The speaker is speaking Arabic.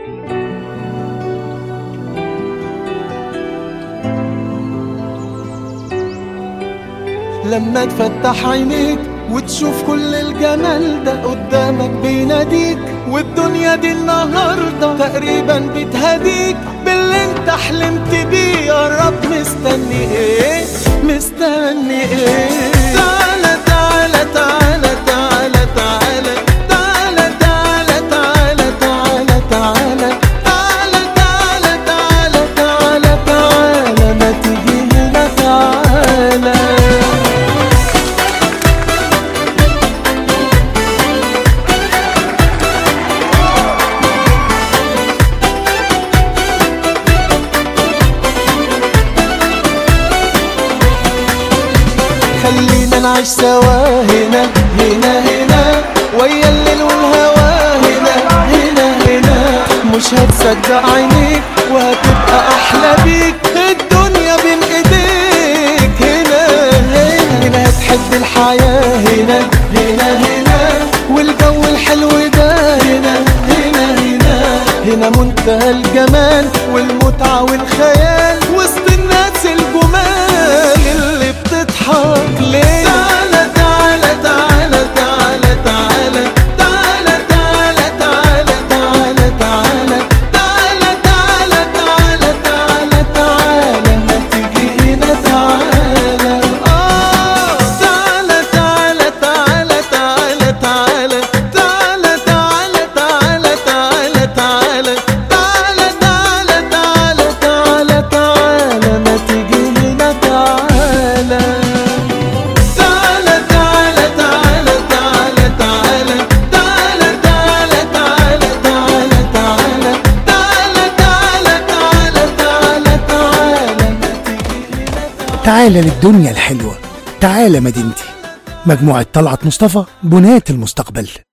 لما تفتح عينيك وتشوف كل الجمال ده قدامك بيناديك، والدنيا دي النهاردة تقريبا بتهديك باللي انت حلمت بيه. يا رب مستني ايه؟ مستني ايه؟ تعالى تعالى تعالى تعالى تعالى تعالى تعالى تعالى تعالى تعالى تعالى تعالى تعالى تعالى ما تيجي هنا تعالى. خلينا نعيش سوا هنا هنا هنا ويا الليل والهوا هنا هنا هنا. مش هتصدق عينيك وهتبقى احلى بيك، الدنيا بين ايديك هنا هنا هنا. هتحب الحياة هنا هنا هنا والجو الحلو ده هنا هنا هنا هنا. منتهى الجمال والمتعة والخيال وسط الناس الجمال اللي بتضحك ليه. تعالى تعالى تعالى تعالى تعالى تعالى تعالى تعالى تعالى تعالى تعالى تعالى تعالى تعالى ما تيجي هنا تعالى. تعالى تعالى تعالى تعالى تعالى تعالى تعالى تعالى تعالى تعالى تعالى تعالى تعالى تعالى ما تيجي هنا تعالى. تعالى تعالى تعالى تعالى تعالى تعالى تعالى تعالى تعالى تعالى تعالى تعالى تعالى ما تيجي هنا. تعالى للدنيا الحلوة، تعالى مدينتي. مجموعة طلعت مصطفى، بناة المستقبل.